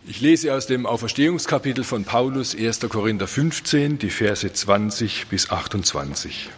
Ich lese aus dem Auferstehungskapitel von Paulus, 1. Korinther 15, die Verse 20 bis 28.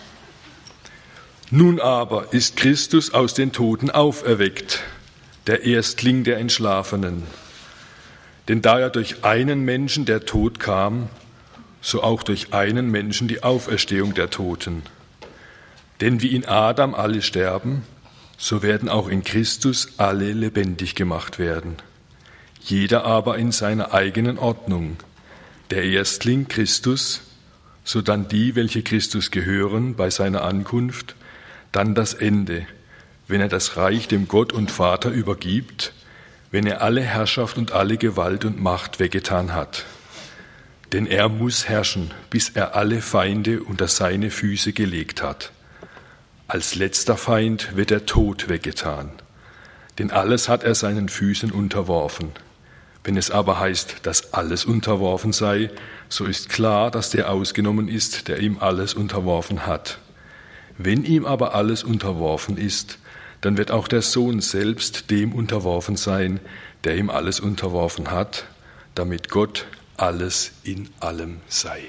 Nun aber ist Christus aus den Toten auferweckt, der Erstling der Entschlafenen. Denn da ja durch einen Menschen der Tod kam, so auch durch einen Menschen die Auferstehung der Toten. Denn wie in Adam alle sterben, so werden auch in Christus alle lebendig gemacht werden. Jeder aber in seiner eigenen Ordnung. Der Erstling Christus, sodann die, welche Christus gehören, bei seiner Ankunft, dann das Ende, wenn er das Reich dem Gott und Vater übergibt, wenn er alle Herrschaft und alle Gewalt und Macht weggetan hat. Denn er muss herrschen, bis er alle Feinde unter seine Füße gelegt hat. Als letzter Feind wird der Tod weggetan, denn alles hat er seinen Füßen unterworfen. Wenn es aber heißt, dass alles unterworfen sei, so ist klar, dass der ausgenommen ist, der ihm alles unterworfen hat. Wenn ihm aber alles unterworfen ist, dann wird auch der Sohn selbst dem unterworfen sein, der ihm alles unterworfen hat, damit Gott alles in allem sei.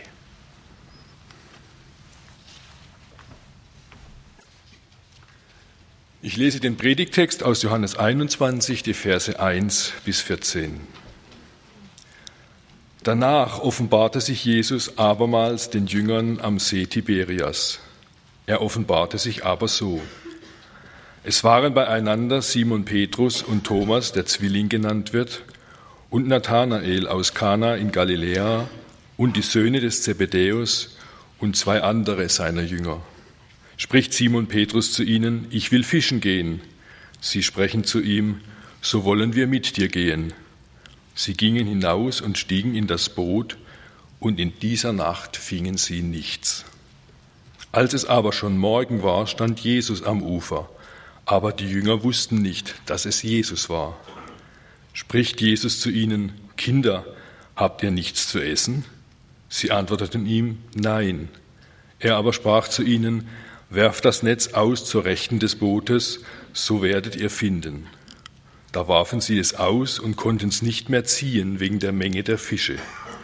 Ich lese den Predigttext aus Johannes 21, die Verse 1 bis 14. Danach offenbarte sich Jesus abermals den Jüngern am See Tiberias. Er offenbarte sich aber so. Es waren beieinander Simon Petrus und Thomas, der Zwilling genannt wird, und Nathanael aus Kana in Galiläa und die Söhne des Zebedäus und zwei andere seiner Jünger. Spricht Simon Petrus zu ihnen: Ich will fischen gehen. Sie sprechen zu ihm: So wollen wir mit dir gehen. Sie gingen hinaus und stiegen in das Boot, und in dieser Nacht fingen sie nichts. Als es aber schon Morgen war, stand Jesus am Ufer, aber die Jünger wussten nicht, dass es Jesus war. Spricht Jesus zu ihnen: Kinder, habt ihr nichts zu essen? Sie antworteten ihm: Nein. Er aber sprach zu ihnen: Werft das Netz aus zur Rechten des Bootes, so werdet ihr finden. Da warfen sie es aus und konnten es nicht mehr ziehen wegen der Menge der Fische.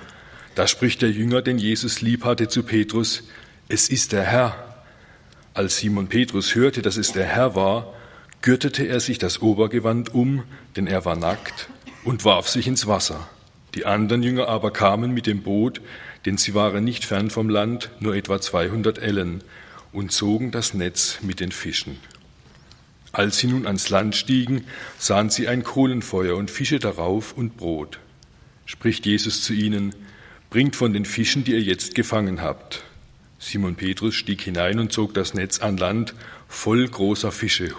Da spricht der Jünger, den Jesus lieb hatte, zu Petrus: Es ist der Herr. Als Simon Petrus hörte, dass es der Herr war, gürtete er sich das Obergewand um, denn er war nackt, und warf sich ins Wasser. Die anderen Jünger aber kamen mit dem Boot, denn sie waren nicht fern vom Land, nur etwa 200 Ellen, und zogen das Netz mit den Fischen. Als sie nun ans Land stiegen, sahen sie ein Kohlenfeuer und Fische darauf und Brot. Spricht Jesus zu ihnen: Bringt von den Fischen, die ihr jetzt gefangen habt. Simon Petrus stieg hinein und zog das Netz an Land, voll großer Fische,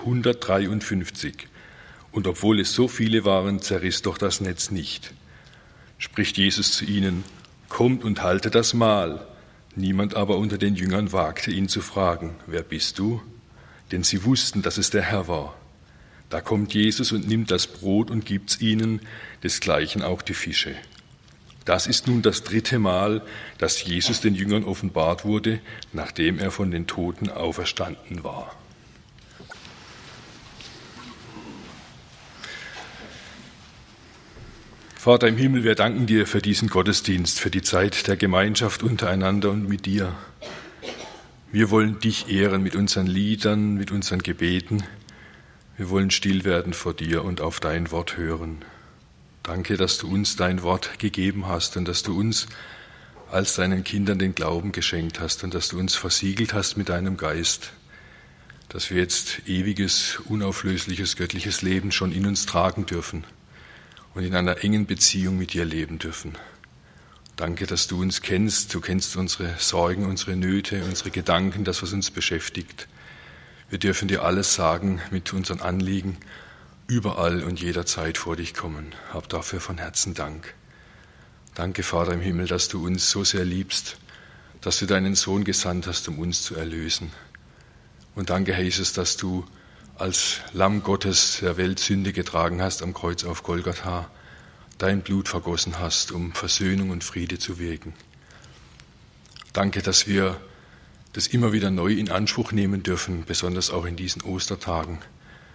153. Und obwohl es so viele waren, zerriss doch das Netz nicht. Spricht Jesus zu ihnen: Kommt und haltet das Mahl. Niemand aber unter den Jüngern wagte ihn zu fragen: Wer bist du? Denn sie wussten, dass es der Herr war. Da kommt Jesus und nimmt das Brot und gibt's ihnen, desgleichen auch die Fische. Das ist nun das 3. Mal, dass Jesus den Jüngern offenbart wurde, nachdem er von den Toten auferstanden war. Vater im Himmel, wir danken dir für diesen Gottesdienst, für die Zeit der Gemeinschaft untereinander und mit dir. Wir wollen dich ehren mit unseren Liedern, mit unseren Gebeten. Wir wollen still werden vor dir und auf dein Wort hören. Danke, dass du uns dein Wort gegeben hast und dass du uns als deinen Kindern den Glauben geschenkt hast und dass du uns versiegelt hast mit deinem Geist, dass wir jetzt ewiges, unauflösliches, göttliches Leben schon in uns tragen dürfen und in einer engen Beziehung mit dir leben dürfen. Danke, dass du uns kennst. Du kennst unsere Sorgen, unsere Nöte, unsere Gedanken, das, was uns beschäftigt. Wir dürfen dir alles sagen mit unseren Anliegen, überall und jederzeit vor dich kommen. Hab dafür von Herzen Dank. Danke, Vater im Himmel, dass du uns so sehr liebst, dass du deinen Sohn gesandt hast, um uns zu erlösen. Und danke, Herr Jesus, dass du als Lamm Gottes der Welt Sünde getragen hast am Kreuz auf Golgatha, dein Blut vergossen hast, um Versöhnung und Friede zu wirken. Danke, dass wir das immer wieder neu in Anspruch nehmen dürfen, besonders auch in diesen Ostertagen,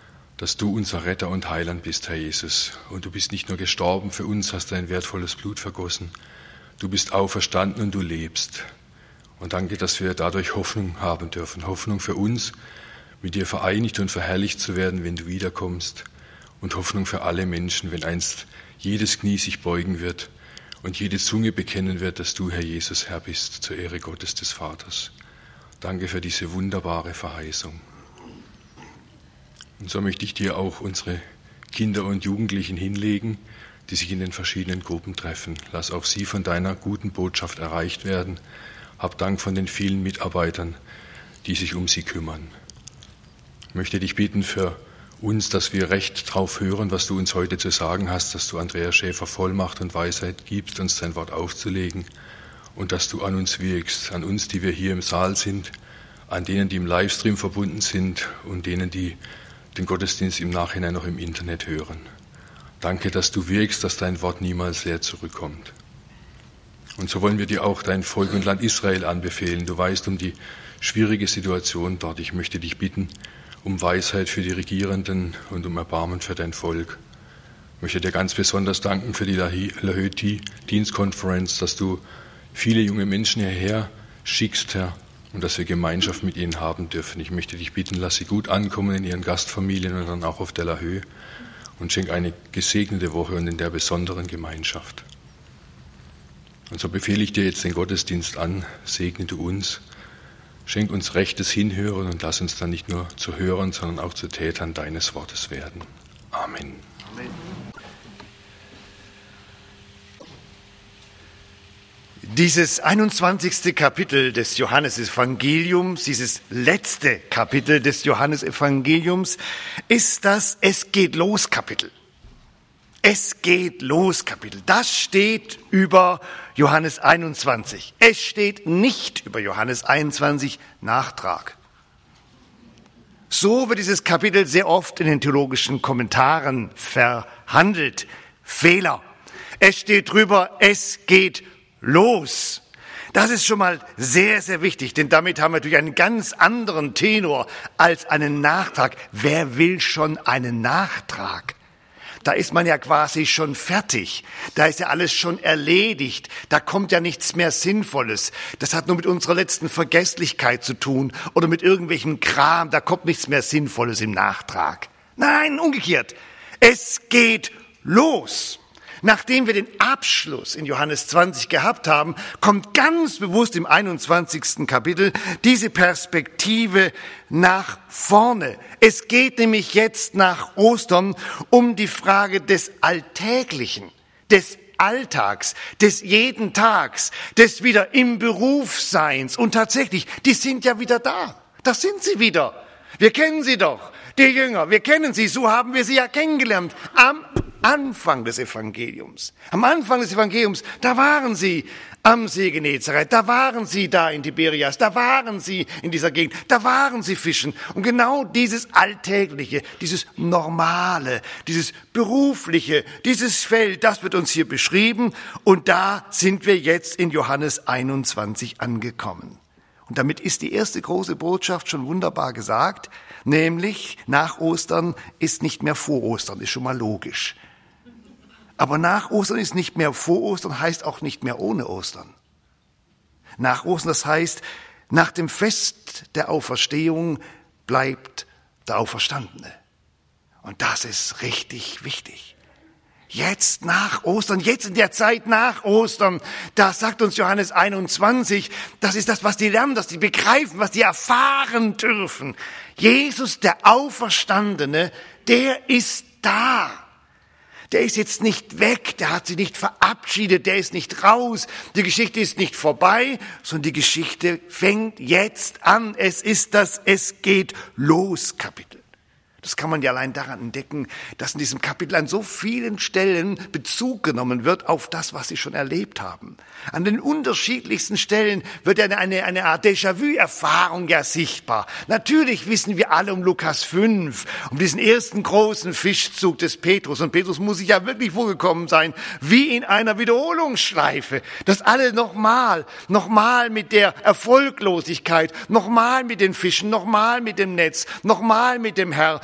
dass du unser Retter und Heiland bist, Herr Jesus. Und du bist nicht nur gestorben für uns, hast dein wertvolles Blut vergossen. Du bist auferstanden und du lebst. Und danke, dass wir dadurch Hoffnung haben dürfen. Hoffnung für uns, mit dir vereinigt und verherrlicht zu werden, wenn du wiederkommst. Und Hoffnung für alle Menschen, wenn einst jedes Knie sich beugen wird und jede Zunge bekennen wird, dass du, Herr Jesus, Herr bist, zur Ehre Gottes des Vaters. Danke für diese wunderbare Verheißung. Und so möchte ich dir auch unsere Kinder und Jugendlichen hinlegen, die sich in den verschiedenen Gruppen treffen. Lass auch sie von deiner guten Botschaft erreicht werden. Hab Dank von den vielen Mitarbeitern, die sich um sie kümmern. Ich möchte dich bitten für uns, dass wir recht drauf hören, was du uns heute zu sagen hast, dass du Andreas Schäfer Vollmacht und Weisheit gibst, uns dein Wort aufzulegen und dass du an uns wirkst, an uns, die wir hier im Saal sind, an denen, die im Livestream verbunden sind und denen, die den Gottesdienst im Nachhinein noch im Internet hören. Danke, dass du wirkst, dass dein Wort niemals leer zurückkommt. Und so wollen wir dir auch dein Volk und Land Israel anbefehlen. Du weißt um die schwierige Situation dort. Ich möchte dich bitten um Weisheit für die Regierenden und um Erbarmen für dein Volk. Ich möchte dir ganz besonders danken für die Lahöti-Dienstkonferenz, dass du viele junge Menschen hierher schickst, Herr, und dass wir Gemeinschaft mit ihnen haben dürfen. Ich möchte dich bitten, lass sie gut ankommen in ihren Gastfamilien und dann auch auf der Lahö und schenk eine gesegnete Woche und in der besonderen Gemeinschaft. Und so befehle ich dir jetzt den Gottesdienst an, segne du uns, schenk uns rechtes Hinhören und lass uns dann nicht nur zu Hörern, sondern auch zu Tätern deines Wortes werden. Amen. Amen. Dieses 21. Kapitel des Johannesevangeliums, dieses letzte Kapitel des Johannesevangeliums, ist das Es geht los Kapitel. Es geht los Kapitel. Das steht über Johannes 21. Es steht nicht über Johannes 21 Nachtrag. So wird dieses Kapitel sehr oft in den theologischen Kommentaren verhandelt. Fehler. Es steht drüber, es geht los. Das ist schon mal sehr, sehr wichtig, denn damit haben wir natürlich einen ganz anderen Tenor als einen Nachtrag. Wer will schon einen Nachtrag? Da ist man ja quasi schon fertig. Da ist ja alles schon erledigt. Da kommt ja nichts mehr Sinnvolles. Das hat nur mit unserer letzten Vergesslichkeit zu tun oder mit irgendwelchem Kram. Da kommt nichts mehr Sinnvolles im Nachtrag. Nein, umgekehrt. Es geht los. Nachdem wir den Abschluss in Johannes 20 gehabt haben, kommt ganz bewusst im 21. Kapitel diese Perspektive nach vorne. Es geht nämlich jetzt nach Ostern um die Frage des Alltäglichen, des Alltags, des jeden Tags, des wieder im Berufsseins. Und tatsächlich, die sind ja wieder da. Das sind sie wieder. Wir kennen sie doch. Die Jünger, wir kennen sie, so haben wir sie ja kennengelernt. Am Anfang des Evangeliums. Am Anfang des Evangeliums, da waren sie am See Genezareth, da waren sie da in Tiberias, da waren sie in dieser Gegend, da waren sie fischen. Und genau dieses Alltägliche, dieses Normale, dieses Berufliche, dieses Feld, das wird uns hier beschrieben. Und da sind wir jetzt in Johannes 21 angekommen. Und damit ist die erste große Botschaft schon wunderbar gesagt, nämlich nach Ostern ist nicht mehr vor Ostern, ist schon mal logisch. Aber nach Ostern ist nicht mehr vor Ostern, heißt auch nicht mehr ohne Ostern. Nach Ostern, das heißt, nach dem Fest der Auferstehung bleibt der Auferstandene. Und das ist richtig wichtig. Jetzt nach Ostern, jetzt in der Zeit nach Ostern, da sagt uns Johannes 21, das ist das, was die lernen, was die begreifen, was die erfahren dürfen. Jesus, der Auferstandene, der ist da. Der ist jetzt nicht weg, der hat sich nicht verabschiedet, der ist nicht raus, die Geschichte ist nicht vorbei, sondern die Geschichte fängt jetzt an. Es ist das Es geht los Kapitel. Das kann man ja allein daran entdecken, dass in diesem Kapitel an so vielen Stellen Bezug genommen wird auf das, was sie schon erlebt haben. An den unterschiedlichsten Stellen wird eine Art Déjà-vu-Erfahrung ja sichtbar. Natürlich wissen wir alle um Lukas 5, um diesen ersten großen Fischzug des Petrus. Und Petrus muss sich ja wirklich vorgekommen sein, wie in einer Wiederholungsschleife. Dass alle nochmal mit der Erfolglosigkeit, nochmal mit den Fischen, nochmal mit dem Netz, nochmal mit dem Herr,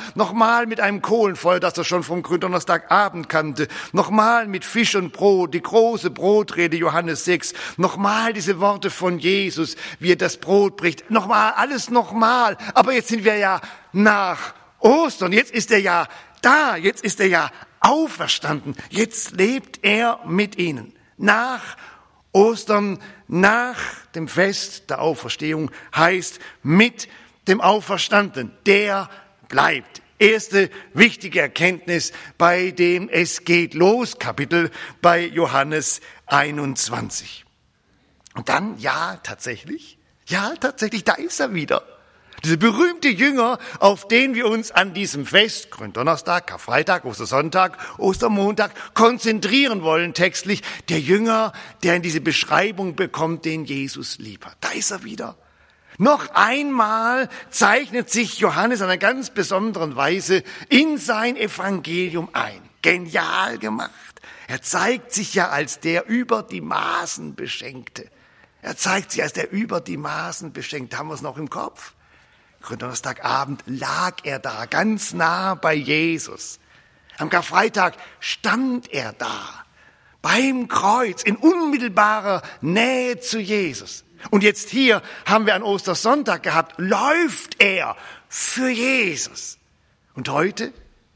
nochmal mit einem Kohlenfeuer, das er schon vom Gründonnerstagabend kannte, nochmal mit Fisch und Brot, die große Brotrede Johannes 6, nochmal diese Worte von Jesus, wie er das Brot bricht, nochmal, alles nochmal. Aber jetzt sind wir ja nach Ostern, jetzt ist er ja da, jetzt ist er ja auferstanden, jetzt lebt er mit ihnen. Nach Ostern, nach dem Fest der Auferstehung heißt mit dem Auferstandenen, der bleibt. Erste wichtige Erkenntnis bei dem Es geht los Kapitel bei Johannes 21. Und dann, tatsächlich, da ist er wieder. Diese berühmte Jünger, auf den wir uns an diesem Fest, Gründonnerstag, Karfreitag, Ostersonntag, Ostermontag, konzentrieren wollen textlich. Der Jünger, der in diese Beschreibung bekommt, den Jesus lieb hat. Da ist er wieder. Noch einmal zeichnet sich Johannes in einer ganz besonderen Weise in sein Evangelium ein. Genial gemacht. Er zeigt sich ja als der über die Maßen Beschenkte. Er zeigt sich als der über die Maßen Beschenkte. Haben wir es noch im Kopf? Gründonnerstagabend lag er da, ganz nah bei Jesus. Am Karfreitag stand er da, beim Kreuz, in unmittelbarer Nähe zu Jesus. Und jetzt hier haben wir an Ostersonntag gehabt, läuft er für Jesus. Und heute,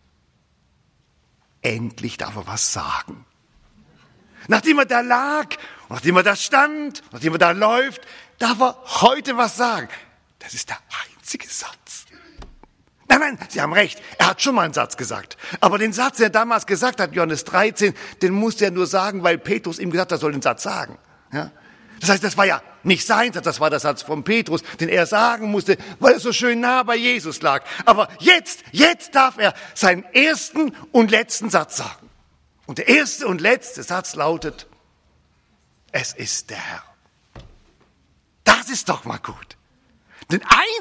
endlich darf er was sagen. Nachdem er da lag, nachdem er da stand, nachdem er da läuft, darf er heute was sagen. Das ist der einzige Satz. Nein, Sie haben recht, er hat schon mal einen Satz gesagt. Aber den Satz, den er damals gesagt hat, Johannes 13, den musste er nur sagen, weil Petrus ihm gesagt hat, er soll den Satz sagen. Ja? Das heißt, das war ja nicht sein Satz, das war der Satz von Petrus, den er sagen musste, weil er so schön nah bei Jesus lag. Aber jetzt darf er seinen ersten und letzten Satz sagen. Und der erste und letzte Satz lautet, es ist der Herr. Das ist doch mal gut. Den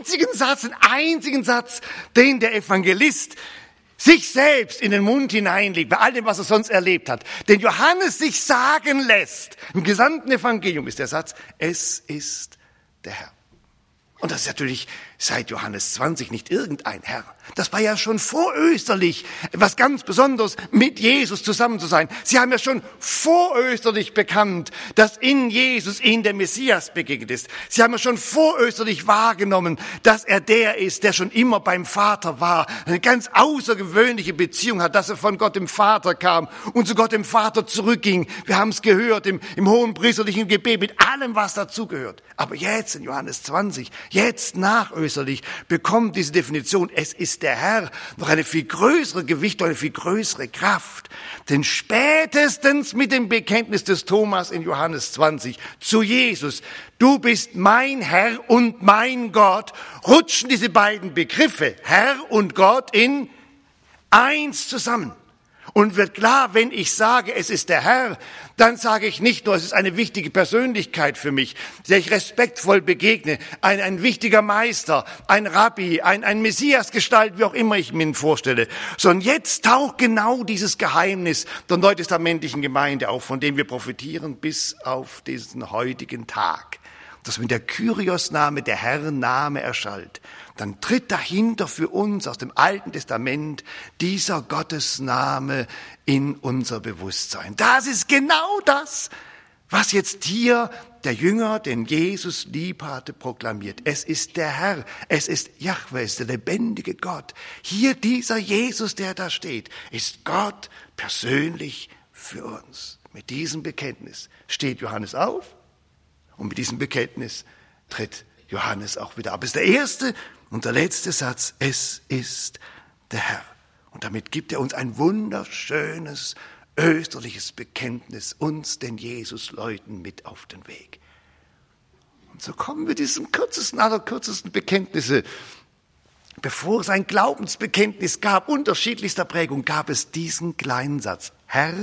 einzigen Satz, den der Evangelist sich selbst in den Mund hineinlegt, bei all dem, was er sonst erlebt hat, den Johannes sich sagen lässt, im gesamten Evangelium ist der Satz, es ist der Herr. Und das ist natürlich seit Johannes 20 nicht irgendein Herr. Das war ja schon vorösterlich was ganz Besonderes, mit Jesus zusammen zu sein. Sie haben ja schon vorösterlich bekannt, dass in Jesus ihnen der Messias begegnet ist. Sie haben ja schon vorösterlich wahrgenommen, dass er der ist, der schon immer beim Vater war, eine ganz außergewöhnliche Beziehung hat, dass er von Gott dem Vater kam und zu Gott dem Vater zurückging. Wir haben es gehört im hohen priesterlichen Gebet mit allem, was dazugehört. Aber jetzt in Johannes 20, jetzt nachösterlich, bekommt diese Definition, es ist der Herr, noch eine viel größere Gewicht, eine viel größere Kraft. Denn spätestens mit dem Bekenntnis des Thomas in Johannes 20 zu Jesus, du bist mein Herr und mein Gott, rutschen diese beiden Begriffe, Herr und Gott, in eins zusammen. Und wird klar, wenn ich sage, es ist der Herr, dann sage ich nicht nur, es ist eine wichtige Persönlichkeit für mich, der ich respektvoll begegne, ein wichtiger Meister, ein Rabbi, ein Messiasgestalt, wie auch immer ich mir ihn vorstelle. Sondern jetzt taucht genau dieses Geheimnis der neutestamentlichen Gemeinde auf, von dem wir profitieren bis auf diesen heutigen Tag. Dass wenn der Kyrios-Name, der Herrenname erschallt, dann tritt dahinter für uns aus dem Alten Testament dieser Gottesname in unser Bewusstsein. Das ist genau das, was jetzt hier der Jünger, den Jesus lieb hatte, proklamiert. Es ist der Herr, es ist Jahwe, es ist der lebendige Gott. Hier dieser Jesus, der da steht, ist Gott persönlich für uns. Mit diesem Bekenntnis steht Johannes auf. Und mit diesem Bekenntnis tritt Johannes auch wieder ab. Es ist der erste und der letzte Satz, es ist der Herr. Und damit gibt er uns ein wunderschönes, österliches Bekenntnis, uns den Jesus-Leuten mit auf den Weg. Und so kommen wir diesem kürzesten aller kürzesten Bekenntnisse. Bevor es ein Glaubensbekenntnis gab, unterschiedlichster Prägung, gab es diesen kleinen Satz. Herr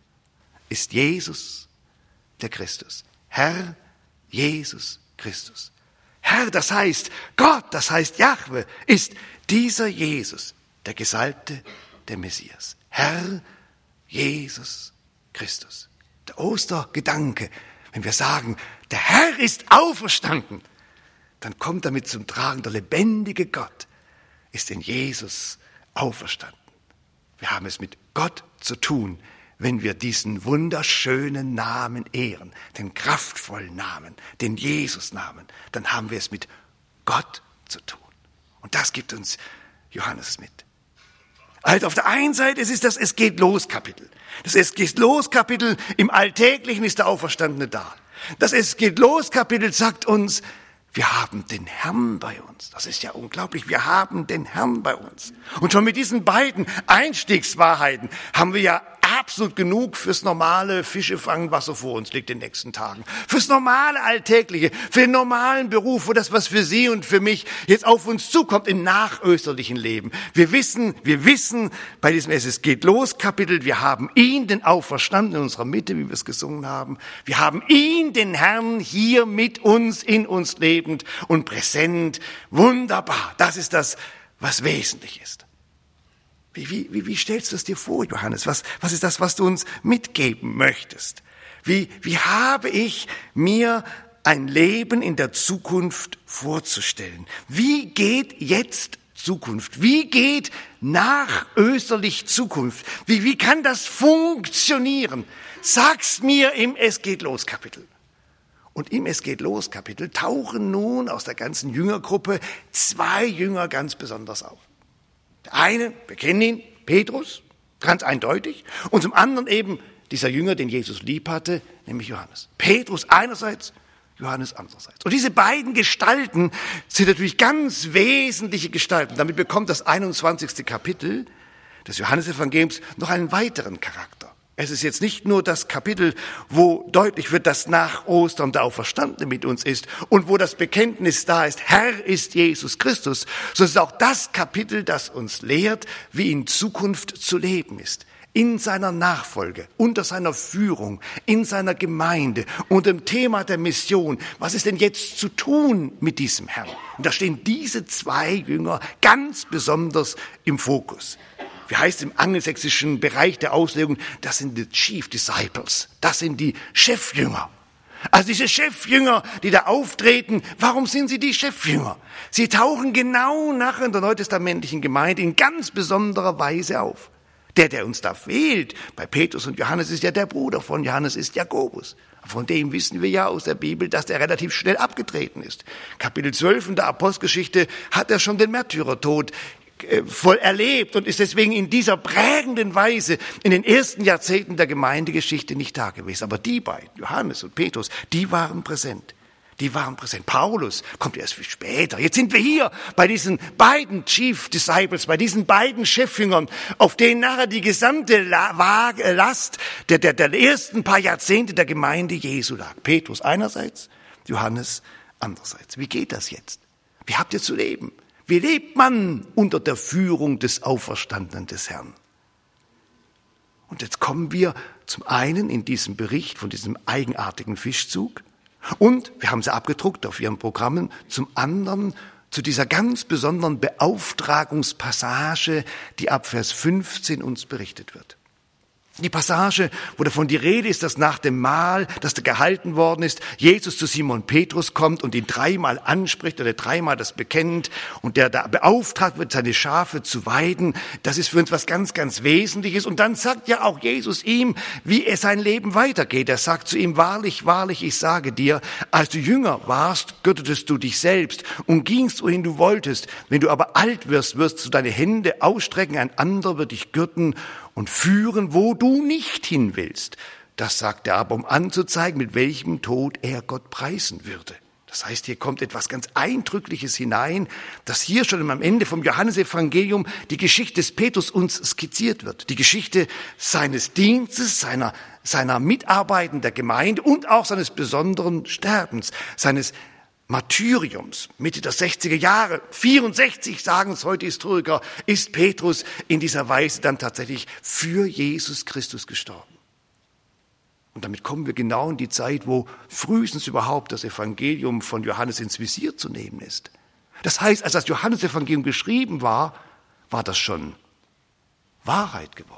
ist Jesus, der Christus. Herr Jesus Christus. Herr, das heißt Gott, das heißt Jahwe, ist dieser Jesus, der Gesalbte, der Messias. Herr Jesus Christus. Der Ostergedanke, wenn wir sagen, der Herr ist auferstanden, dann kommt damit zum Tragen, der lebendige Gott ist in Jesus auferstanden. Wir haben es mit Gott zu tun, wenn wir diesen wunderschönen Namen ehren, den kraftvollen Namen, den Jesus-Namen, dann haben wir es mit Gott zu tun. Und das gibt uns Johannes mit. Also auf der einen Seite es ist das Es geht los Kapitel. Das Es geht los Kapitel, im Alltäglichen ist der Auferstandene da. Das Es geht los Kapitel sagt uns, wir haben den Herrn bei uns. Das ist ja unglaublich. Wir haben den Herrn bei uns. Und schon mit diesen beiden Einstiegswahrheiten haben wir ja absolut genug fürs normale Fischefangen, was so vor uns liegt in den nächsten Tagen. Fürs normale Alltägliche, für den normalen Beruf, wo das, was für Sie und für mich jetzt auf uns zukommt im nachösterlichen Leben. Wir wissen bei diesem Es geht los Kapitel, wir haben ihn, den Auferstandenen in unserer Mitte, wie wir es gesungen haben. Wir haben ihn, den Herrn, hier mit uns, in uns lebend und präsent. Wunderbar. Das ist das, was wesentlich ist. Wie stellst du es dir vor, Johannes? Was ist das, was du uns mitgeben möchtest? Wie habe ich mir ein Leben in der Zukunft vorzustellen? Wie geht jetzt Zukunft? Wie geht nachösterlich Zukunft? Wie kann das funktionieren? Sag's mir im Es geht los Kapitel. Und im Es geht los Kapitel tauchen nun aus der ganzen Jüngergruppe 2 Jünger ganz besonders auf. Der eine, wir kennen ihn, Petrus, ganz eindeutig. Und zum anderen eben dieser Jünger, den Jesus lieb hatte, nämlich Johannes. Petrus einerseits, Johannes andererseits. Und diese beiden Gestalten sind natürlich ganz wesentliche Gestalten. Damit bekommt das 21. Kapitel des Johannesevangeliums noch einen weiteren Charakter. Es ist jetzt nicht nur das Kapitel, wo deutlich wird, dass nach Ostern der Auferstandene mit uns ist und wo das Bekenntnis da ist, Herr ist Jesus Christus, sondern es ist auch das Kapitel, das uns lehrt, wie in Zukunft zu leben ist. In seiner Nachfolge, unter seiner Führung, in seiner Gemeinde, unter dem Thema der Mission. Was ist denn jetzt zu tun mit diesem Herrn? Und da stehen diese 2 Jünger ganz besonders im Fokus. Wie heißt es im angelsächsischen Bereich der Auslegung, das sind die Chief Disciples, das sind die Chefjünger. Also diese Chefjünger, die da auftreten, warum sind sie die Chefjünger? Sie tauchen genau nachher in der neutestamentlichen Gemeinde in ganz besonderer Weise auf. Der uns da fehlt, bei Petrus und Johannes, ist ja der Bruder von Johannes, ist Jakobus. Von dem wissen wir ja aus der Bibel, dass der relativ schnell abgetreten ist. Kapitel 12 in der Apostelgeschichte hat er schon den Märtyrertod voll erlebt und ist deswegen in dieser prägenden Weise in den ersten Jahrzehnten der Gemeindegeschichte nicht da gewesen. Aber die beiden, Johannes und Petrus, die waren präsent. Paulus kommt erst viel später. Jetzt sind wir hier bei diesen beiden Chief Disciples, bei diesen beiden Chefjüngern, auf denen nachher die gesamte Last der ersten paar Jahrzehnte der Gemeinde Jesu lag. Petrus einerseits, Johannes andererseits. Wie geht das jetzt? Wie habt ihr zu leben? Wie lebt man unter der Führung des Auferstandenen des Herrn? Und jetzt kommen wir zum einen in diesem Bericht von diesem eigenartigen Fischzug und, wir haben sie abgedruckt auf Ihren Programmen, zum anderen zu dieser ganz besonderen Beauftragungspassage, die ab Vers 15 uns berichtet wird. Die Passage, wo davon die Rede ist, dass nach dem Mahl, das da gehalten worden ist, Jesus zu Simon Petrus kommt und ihn 3-mal anspricht oder 3-mal das bekennt und der da beauftragt wird, seine Schafe zu weiden. Das ist für uns was ganz, ganz Wesentliches. Und dann sagt ja auch Jesus ihm, wie es sein Leben weitergeht. Er sagt zu ihm, wahrlich, wahrlich, ich sage dir, als du jünger warst, gürtetest du dich selbst und gingst, wohin du wolltest. Wenn du aber alt wirst, wirst du deine Hände ausstrecken, ein anderer wird dich gürten und führen, wo du nicht hin willst. Das sagt er aber, um anzuzeigen, mit welchem Tod er Gott preisen würde. Das heißt, hier kommt etwas ganz Eindrückliches hinein, dass hier schon am Ende vom Johannesevangelium die Geschichte des Petrus uns skizziert wird. Die Geschichte seines Dienstes, seiner Mitarbeiten der Gemeinde und auch seines besonderen Sterbens, seines Martyriums, Mitte der 60er Jahre, 64 sagen es heute Historiker, ist Petrus in dieser Weise dann tatsächlich für Jesus Christus gestorben. Und damit kommen wir genau in die Zeit, wo frühestens überhaupt das Evangelium von Johannes ins Visier zu nehmen ist. Das heißt, als das Johannesevangelium geschrieben war, war das schon Wahrheit geworden.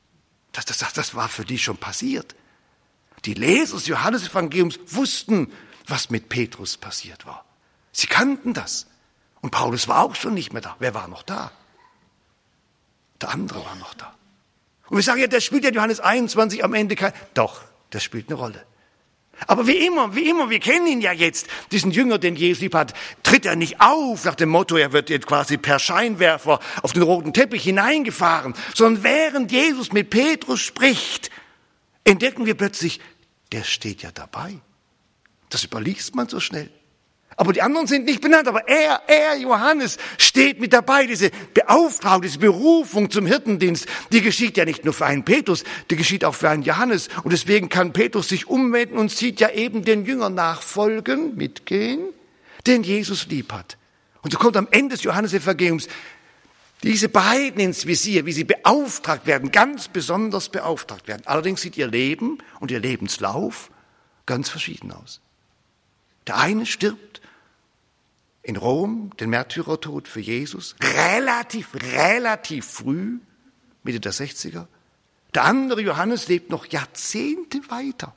Das war für die schon passiert. Die Leser des Johannesevangeliums wussten, was mit Petrus passiert war. Sie kannten das. Und Paulus war auch schon nicht mehr da. Wer war noch da? Der andere war noch da. Und wir sagen ja, das spielt ja Johannes 21 am Ende kein... Doch, das spielt eine Rolle. Aber wie immer, wir kennen ihn ja jetzt, diesen Jünger, den Jesus lieb hat, tritt er nicht auf nach dem Motto, er wird jetzt quasi per Scheinwerfer auf den roten Teppich hineingefahren, sondern während Jesus mit Petrus spricht, entdecken wir plötzlich, der steht ja dabei. Das überliest man so schnell. Aber die anderen sind nicht benannt, aber er, Johannes, steht mit dabei. Diese Beauftragung, diese Berufung zum Hirtendienst, die geschieht ja nicht nur für einen Petrus, die geschieht auch für einen Johannes. Und deswegen kann Petrus sich umwenden und sieht ja eben den Jüngern nachfolgen, mitgehen, den Jesus lieb hat. Und so kommt am Ende des Johannesevangeliums diese beiden ins Visier, wie sie beauftragt werden, ganz besonders beauftragt werden. Allerdings sieht ihr Leben und ihr Lebenslauf ganz verschieden aus. Der eine stirbt in Rom, den Märtyrertod für Jesus, relativ früh, Mitte der 60er. Der andere, Johannes, lebt noch Jahrzehnte weiter.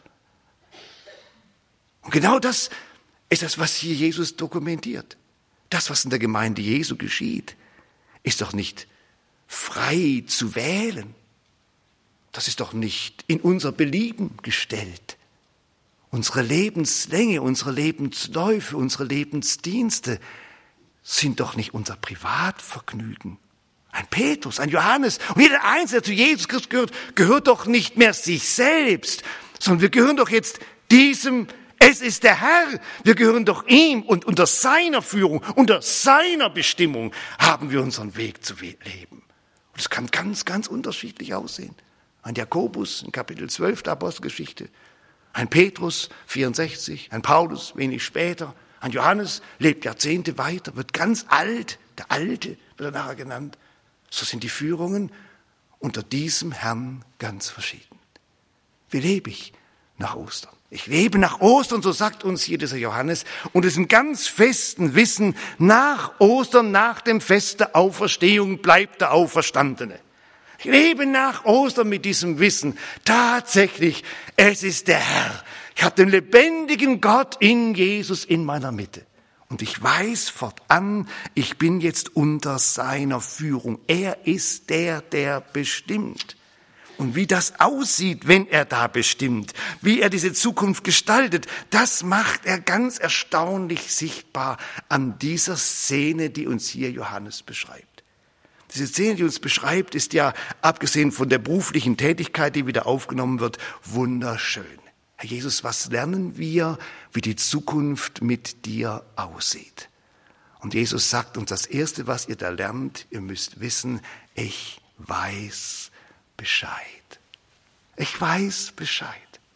Und genau das ist das, was hier Jesus dokumentiert. Das, was in der Gemeinde Jesu geschieht, ist doch nicht frei zu wählen. Das ist doch nicht in unser Belieben gestellt. Unsere Lebenslänge, unsere Lebensläufe, unsere Lebensdienste sind doch nicht unser Privatvergnügen. Ein Petrus, ein Johannes und jeder Einzelne, der zu Jesus Christus gehört, gehört doch nicht mehr sich selbst, sondern wir gehören doch jetzt diesem, es ist der Herr, wir gehören doch ihm und unter seiner Führung, unter seiner Bestimmung haben wir unseren Weg zu leben. Und es kann ganz unterschiedlich aussehen. Ein Jakobus in Kapitel 12 der Apostelgeschichte, ein Petrus, 64, ein Paulus, wenig später, ein Johannes lebt Jahrzehnte weiter, wird ganz alt, der Alte wird er nachher genannt. So sind die Führungen unter diesem Herrn ganz verschieden. Wie lebe ich nach Ostern? Ich lebe nach Ostern, so sagt uns hier dieser Johannes, und es ist ein ganz festen Wissen, nach Ostern, nach dem Fest der Auferstehung bleibt der Auferstandene. Ich lebe nach Ostern mit diesem Wissen. Tatsächlich, es ist der Herr. Ich habe den lebendigen Gott in Jesus in meiner Mitte. Und ich weiß fortan, ich bin jetzt unter seiner Führung. Er ist der bestimmt. Und wie das aussieht, wenn er da bestimmt, wie er diese Zukunft gestaltet, das macht er ganz erstaunlich sichtbar an dieser Szene, die uns hier Johannes beschreibt. Diese Szene, die uns beschreibt, ist ja, abgesehen von der beruflichen Tätigkeit, die wieder aufgenommen wird, wunderschön. Herr Jesus, was lernen wir, wie die Zukunft mit dir aussieht? Und Jesus sagt uns das Erste, was ihr da lernt, ihr müsst wissen, ich weiß Bescheid. Ich weiß Bescheid.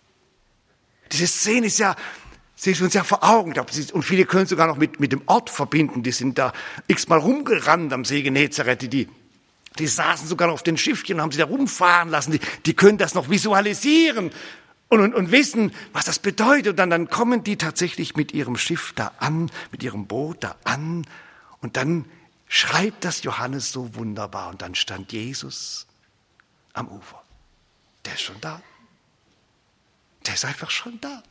Diese Szene ist ja, sie ist uns ja vor Augen, und viele können sogar noch mit dem Ort verbinden. Die sind da x-mal rumgerannt am See Genezareth, die saßen sogar noch auf den Schiffchen und haben sie da rumfahren lassen. Die können das noch visualisieren und wissen, was das bedeutet. Und dann kommen die tatsächlich mit ihrem Schiff da an, mit ihrem Boot da an. Und dann schreibt das Johannes so wunderbar. Und dann stand Jesus am Ufer. Der ist schon da. Der ist einfach schon da.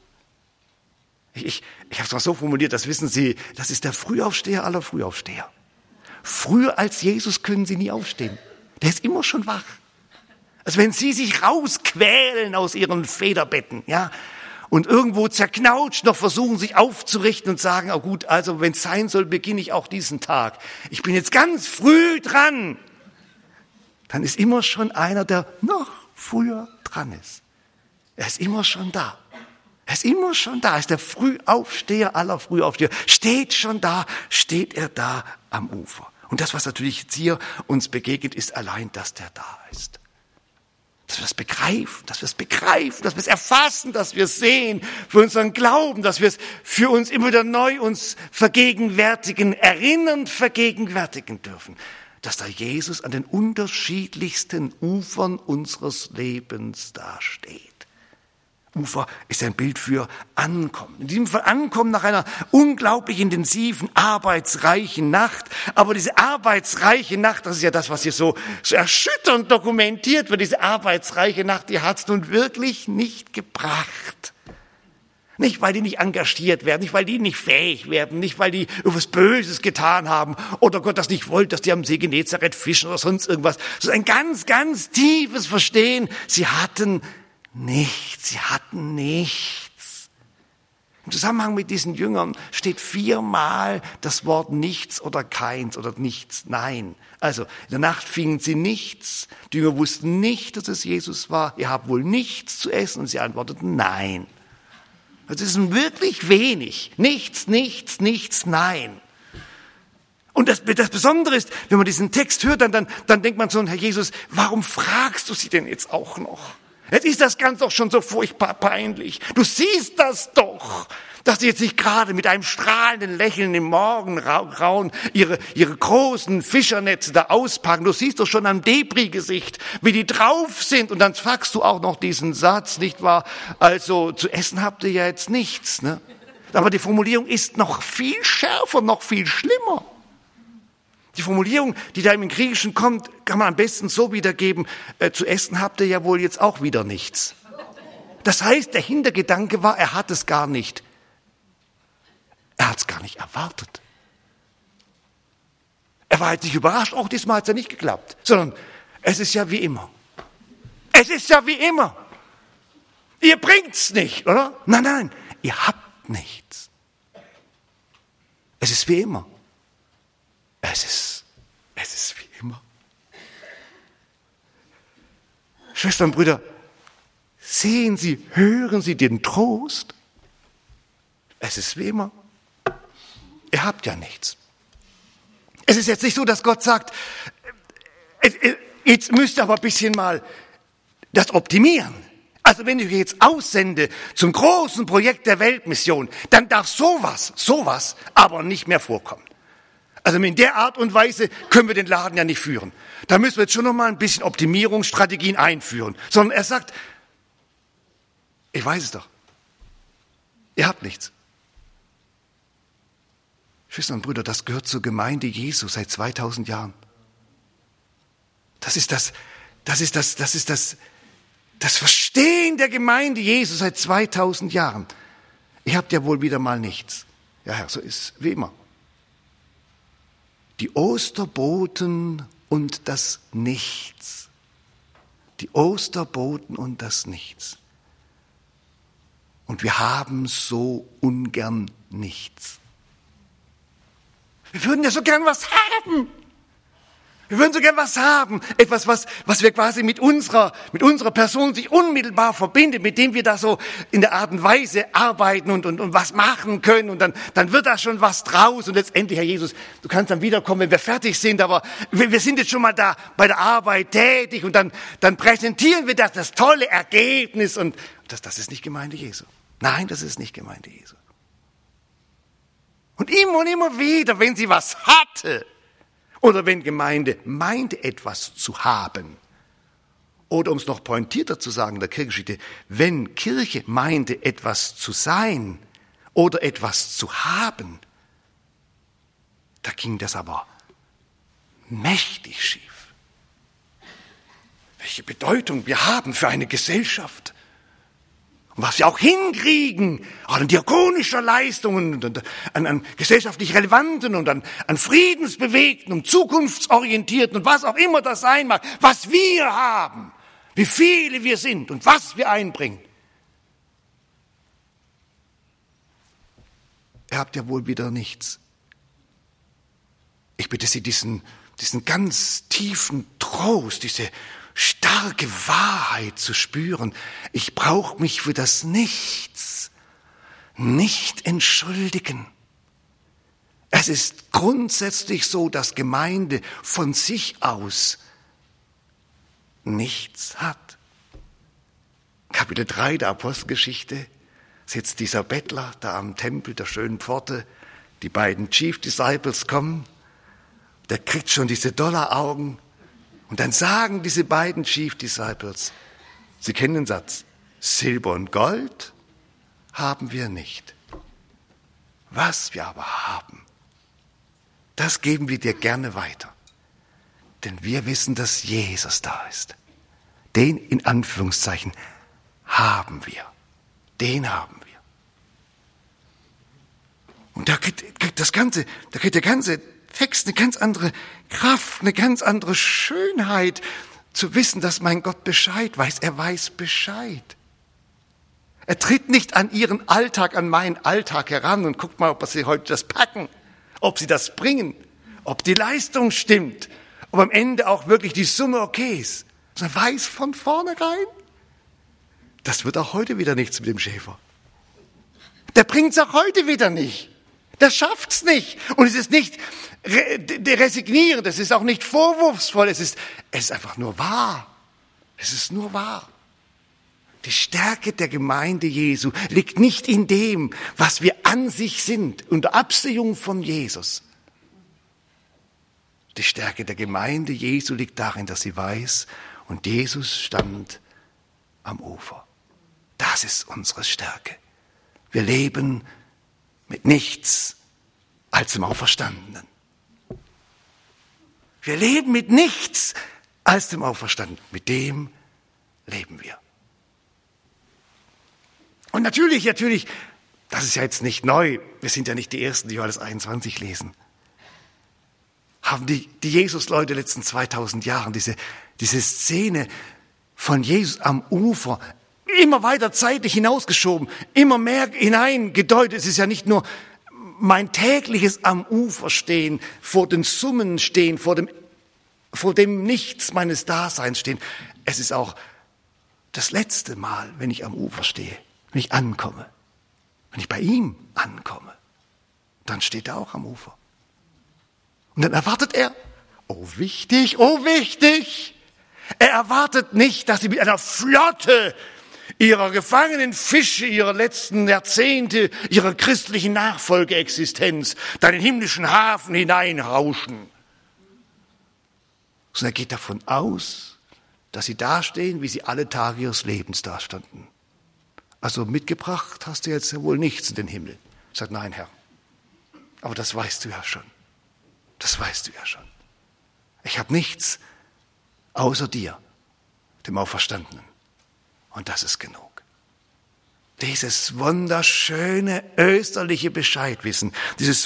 Ich habe es mal so formuliert, das wissen Sie, das ist der Frühaufsteher aller Frühaufsteher. Früher als Jesus können Sie nie aufstehen. Der ist immer schon wach. Also wenn Sie sich rausquälen aus Ihren Federbetten, ja, und irgendwo zerknautscht noch versuchen, sich aufzurichten und sagen, oh gut, also wenn es sein soll, beginne ich auch diesen Tag. Ich bin jetzt ganz früh dran. Dann ist immer schon einer, der noch früher dran ist. Er ist immer schon da. Er ist immer schon da. Er ist der Frühaufsteher aller Frühaufsteher. Steht schon da, steht er da am Ufer. Und das, was natürlich jetzt hier uns begegnet, ist allein, dass der da ist. Dass wir das begreifen, dass wir es erfassen, dass wir es sehen für unseren Glauben, dass wir es für uns immer wieder neu uns vergegenwärtigen, erinnernd vergegenwärtigen dürfen. Dass da Jesus an den unterschiedlichsten Ufern unseres Lebens dasteht. Ufer ist ein Bild für Ankommen. In diesem Fall Ankommen nach einer unglaublich intensiven, arbeitsreichen Nacht. Aber diese arbeitsreiche Nacht, das ist ja das, was hier so erschütternd dokumentiert wird. Diese arbeitsreiche Nacht, die hat es nun wirklich nicht gebracht. Nicht, weil die nicht engagiert werden, nicht, weil die nicht fähig werden, nicht, weil die etwas Böses getan haben oder Gott das nicht wollte, dass die am See Genezareth fischen oder sonst irgendwas. Das ist ein ganz, ganz tiefes Verstehen. Sie hatten nichts. Im Zusammenhang mit diesen Jüngern steht 4-mal das Wort nichts oder keins oder nichts, nein. Also in der Nacht fingen sie nichts, die Jünger wussten nicht, dass es Jesus war. Ihr habt wohl nichts zu essen und sie antworteten nein. Also es ist wirklich wenig. Nichts, nein. Und das Besondere ist, wenn man diesen Text hört, dann denkt man so, Herr Jesus, warum fragst du sie denn jetzt auch noch? Jetzt ist das Ganze doch schon so furchtbar peinlich. Du siehst das doch, dass sie jetzt nicht gerade mit einem strahlenden Lächeln im Morgengrauen ihre großen Fischernetze da auspacken. Du siehst doch schon am Depri-Gesicht, wie die drauf sind. Und dann fragst du auch noch diesen Satz, nicht wahr? Also zu essen habt ihr ja jetzt nichts, ne? Aber die Formulierung ist noch viel schärfer, noch viel schlimmer. Die Formulierung, die da im Griechischen kommt, kann man am besten so wiedergeben, zu essen habt ihr ja wohl jetzt auch wieder nichts. Das heißt, der Hintergedanke war, er hat es gar nicht. Er hat es gar nicht erwartet. Er war halt nicht überrascht, auch diesmal hat es ja nicht geklappt, sondern es ist ja wie immer. Es ist ja wie immer. Ihr bringt's nicht, oder? Nein, ihr habt nichts. Es ist wie immer. Es ist wie immer. Schwestern und Brüder, sehen Sie, hören Sie den Trost? Es ist wie immer. Ihr habt ja nichts. Es ist jetzt nicht so, dass Gott sagt, jetzt müsst ihr aber ein bisschen mal das optimieren. Also wenn ich jetzt aussende zum großen Projekt der Weltmission, dann darf sowas aber nicht mehr vorkommen. Also in der Art und Weise können wir den Laden ja nicht führen. Da müssen wir jetzt schon noch mal ein bisschen Optimierungsstrategien einführen. Sondern er sagt, ich weiß es doch. Ihr habt nichts. Schwestern und Brüder, das gehört zur Gemeinde Jesu seit 2000 Jahren. Das ist das Verstehen der Gemeinde Jesu seit 2000 Jahren. Ihr habt ja wohl wieder mal nichts. Ja, Herr, so ist wie immer. Die Osterboten und das Nichts. Die Osterboten und das Nichts. Und wir haben so ungern nichts. Wir würden ja so gern was haben. Wir würden so gern was haben. Etwas, was wir quasi mit unserer Person sich unmittelbar verbindet, mit dem wir da so in der Art und Weise arbeiten und was machen können. Und dann wird da schon was draus. Und letztendlich, Herr Jesus, du kannst dann wiederkommen, wenn wir fertig sind. Aber wir sind jetzt schon mal da bei der Arbeit tätig. Und dann präsentieren wir das tolle Ergebnis. Und das ist nicht Gemeinde Jesu. Nein, das ist nicht Gemeinde Jesu. Und immer wieder, wenn sie was hatte, oder wenn Gemeinde meinte, etwas zu haben, oder um es noch pointierter zu sagen in der Kirchengeschichte, wenn Kirche meinte, etwas zu sein oder etwas zu haben, da ging das aber mächtig schief. Welche Bedeutung wir haben für eine Gesellschaft. Und was wir auch hinkriegen, an diakonischer Leistungen und an gesellschaftlich relevanten und an friedensbewegten und zukunftsorientierten und was auch immer das sein mag, was wir haben, wie viele wir sind und was wir einbringen. Ihr habt ja wohl wieder nichts. Ich bitte Sie, diesen ganz tiefen Trost, diese starke Wahrheit zu spüren. Ich brauche mich für das Nichts nicht entschuldigen. Es ist grundsätzlich so, dass Gemeinde von sich aus nichts hat. Kapitel 3 der Apostelgeschichte sitzt dieser Bettler da am Tempel der schönen Pforte. Die beiden Chief Disciples kommen. Der kriegt schon diese Dollaraugen. Und dann sagen diese beiden Chief Disciples, Sie kennen den Satz, Silber und Gold haben wir nicht. Was wir aber haben, das geben wir dir gerne weiter. Denn wir wissen, dass Jesus da ist. Den in Anführungszeichen haben wir. Den haben wir. Und da kriegt der ganze Text eine ganz andere Kraft, eine ganz andere Schönheit, zu wissen, dass mein Gott Bescheid weiß. Er weiß Bescheid. Er tritt nicht an ihren Alltag, an meinen Alltag heran und guckt mal, ob sie heute das packen, ob sie das bringen, ob die Leistung stimmt, ob am Ende auch wirklich die Summe okay ist. Er weiß von vornherein, das wird auch heute wieder nichts mit dem Schäfer. Der bringt's auch heute wieder nicht. Der schafft's nicht. Und es ist nicht resignierend, es ist auch nicht vorwurfsvoll, es ist einfach nur wahr. Es ist nur wahr. Die Stärke der Gemeinde Jesu liegt nicht in dem, was wir an sich sind, unter Absehung von Jesus. Die Stärke der Gemeinde Jesu liegt darin, dass sie weiß, und Jesus stand am Ufer. Das ist unsere Stärke. Wir leben mit nichts als dem Auferstandenen. Wir leben mit nichts als dem Auferstandenen. Mit dem leben wir. Und natürlich, das ist ja jetzt nicht neu, wir sind ja nicht die Ersten, die Johannes 21 lesen, haben die Jesus-Leute letzten 2000 Jahren diese Szene von Jesus am Ufer immer weiter zeitlich hinausgeschoben, immer mehr hineingedeutet. Es ist ja nicht nur mein tägliches am Ufer stehen, vor den Summen stehen, vor dem Nichts meines Daseins stehen. Es ist auch das letzte Mal, wenn ich am Ufer stehe, wenn ich ankomme, wenn ich bei ihm ankomme, dann steht er auch am Ufer. Und dann erwartet er, oh wichtig, er erwartet nicht, dass sie mit einer Flotte ihrer gefangenen Fische, ihrer letzten Jahrzehnte, ihrer christlichen Nachfolgeexistenz da in den himmlischen Hafen hineinrauschen. Sondern er geht davon aus, dass sie dastehen, wie sie alle Tage ihres Lebens dastanden. Also mitgebracht hast du jetzt wohl nichts in den Himmel. Sagt, nein, Herr, aber das weißt du ja schon. Ich habe nichts außer dir, dem Auferstandenen. Und das ist genug. Dieses wunderschöne österliche Bescheidwissen, das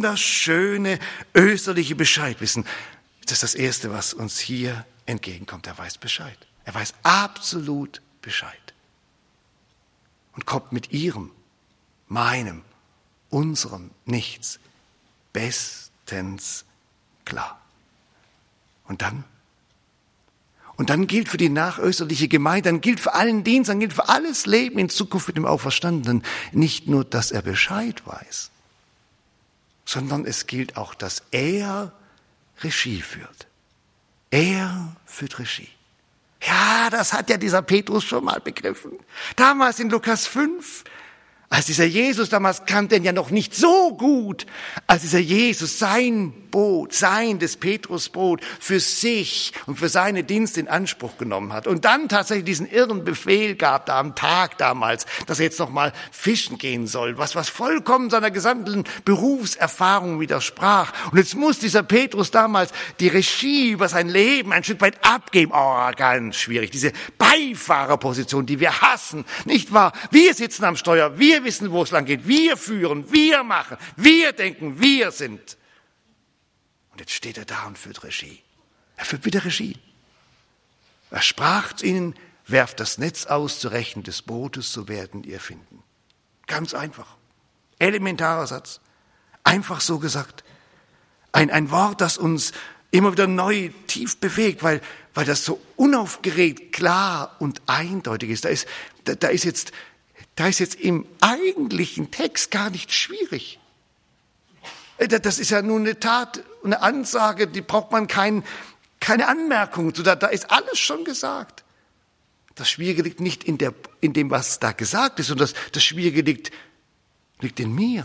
ist das Erste, was uns hier entgegenkommt. Er weiß Bescheid. Er weiß absolut Bescheid. Und kommt mit ihrem, meinem, unserem Nichts bestens klar. Und dann gilt für die nachösterliche Gemeinde, dann gilt für allen Dienst, dann gilt für alles Leben in Zukunft mit dem Auferstandenen nicht nur, dass er Bescheid weiß, sondern es gilt auch, dass er Regie führt. Er führt Regie. Ja, das hat ja dieser Petrus schon mal begriffen. Damals in Lukas 5, als dieser Jesus, damals kannte ihn ja noch nicht so gut, als dieser Jesus sein des Petrus Boot für sich und für seine Dienste in Anspruch genommen hat und dann tatsächlich diesen irren Befehl gab da am Tag damals, dass er jetzt noch mal fischen gehen soll, was vollkommen seiner gesamten Berufserfahrung widersprach. Und jetzt muss dieser Petrus damals die Regie über sein Leben ein Stück weit abgeben. Oh, ganz schwierig. Diese Beifahrerposition, die wir hassen, nicht wahr? Wir sitzen am Steuer, wir wissen, wo es lang geht, wir führen, wir machen, wir denken, wir sind. Und jetzt steht er da und führt Regie. Er führt wieder Regie. Er sprach zu ihnen, werft das Netz aus zur Rechten des Bootes, so werden ihr finden. Ganz einfach. Elementarer Satz. Einfach so gesagt. Ein Wort, das uns immer wieder neu tief bewegt, weil das so unaufgeregt, klar und eindeutig ist. Da ist jetzt im eigentlichen Text gar nicht schwierig. Das ist ja nun eine Tat, eine Ansage, die braucht man keine Anmerkung zu. Da ist alles schon gesagt. Das Schwierige liegt nicht in dem, was da gesagt ist, sondern das Schwierige liegt in mir.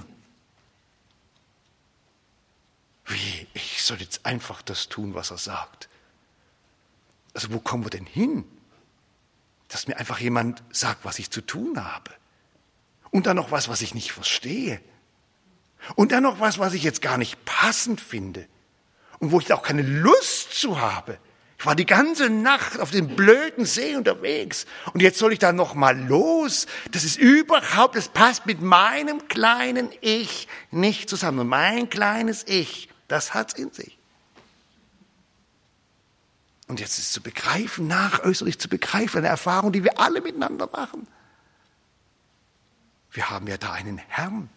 Wie, ich soll jetzt einfach das tun, was er sagt. Also wo kommen wir denn hin? Dass mir einfach jemand sagt, was ich zu tun habe. Und dann noch was ich nicht verstehe. Und dann noch was ich jetzt gar nicht passend finde. Und wo ich auch keine Lust zu habe. Ich war die ganze Nacht auf dem blöden See unterwegs und jetzt soll ich da noch mal los. Das passt mit meinem kleinen Ich nicht zusammen. Und mein kleines Ich, das hat's in sich. Und jetzt ist es zu begreifen, nachösterlich zu begreifen, eine Erfahrung, die wir alle miteinander machen. Wir haben ja da einen Herrn.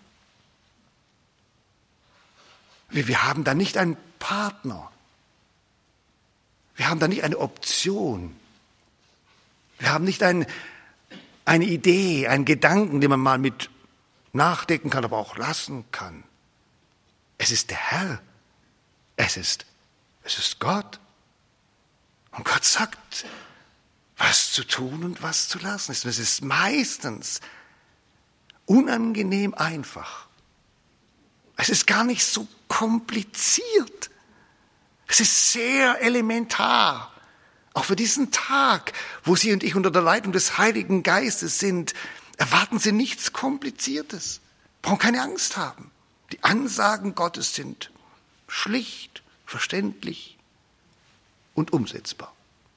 Wir haben da nicht einen Partner. Wir haben da nicht eine Option. Wir haben nicht eine Idee, einen Gedanken, den man mal mit nachdenken kann, aber auch lassen kann. Es ist der Herr. Es ist Gott. Und Gott sagt, was zu tun und was zu lassen ist. Und es ist meistens unangenehm einfach. Es ist gar nicht so kompliziert. Es ist sehr elementar. Auch für diesen Tag, wo Sie und ich unter der Leitung des Heiligen Geistes sind, erwarten Sie nichts Kompliziertes. Brauchen keine Angst haben. Die Ansagen Gottes sind schlicht, verständlich und umsetzbar.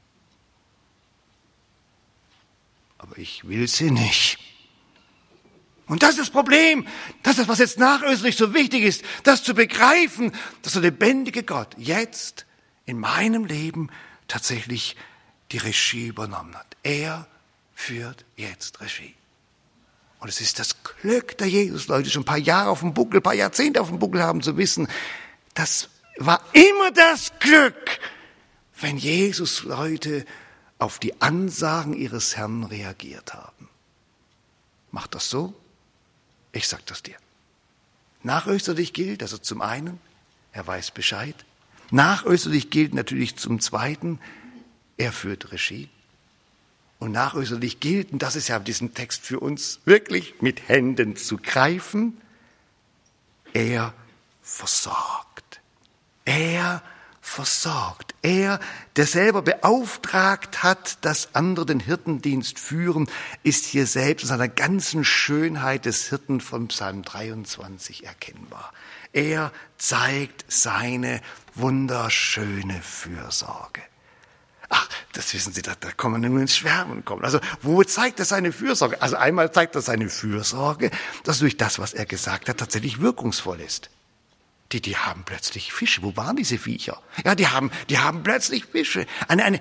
Aber ich will sie nicht. Und das ist das Problem. Das ist, was jetzt nachösterlich so wichtig ist, das zu begreifen, dass der lebendige Gott jetzt in meinem Leben tatsächlich die Regie übernommen hat. Er führt jetzt Regie. Und es ist das Glück der Jesus-Leute, die schon ein paar Jahre auf dem Buckel, ein paar Jahrzehnte auf dem Buckel haben, zu wissen, das war immer das Glück, wenn Jesus-Leute auf die Ansagen ihres Herrn reagiert haben. Macht das so? Ich sag das dir. Nachösterlich gilt, also zum einen, er weiß Bescheid. Nachösterlich gilt natürlich zum zweiten, er führt Regie. Und nachösterlich gilt, und das ist ja in diesem Text für uns wirklich mit Händen zu greifen, er versorgt. Er versorgt. Er, der selber beauftragt hat, dass andere den Hirtendienst führen, ist hier selbst in seiner ganzen Schönheit des Hirten von Psalm 23 erkennbar. Er zeigt seine wunderschöne Fürsorge. Ach, das wissen Sie, da kann man nur ins Schwärmen kommen. Also, wo zeigt er seine Fürsorge? Also einmal zeigt er seine Fürsorge, dass durch das, was er gesagt hat, tatsächlich wirkungsvoll ist. Die haben plötzlich Fische. Wo waren diese Viecher? Ja, die haben plötzlich Fische. Eine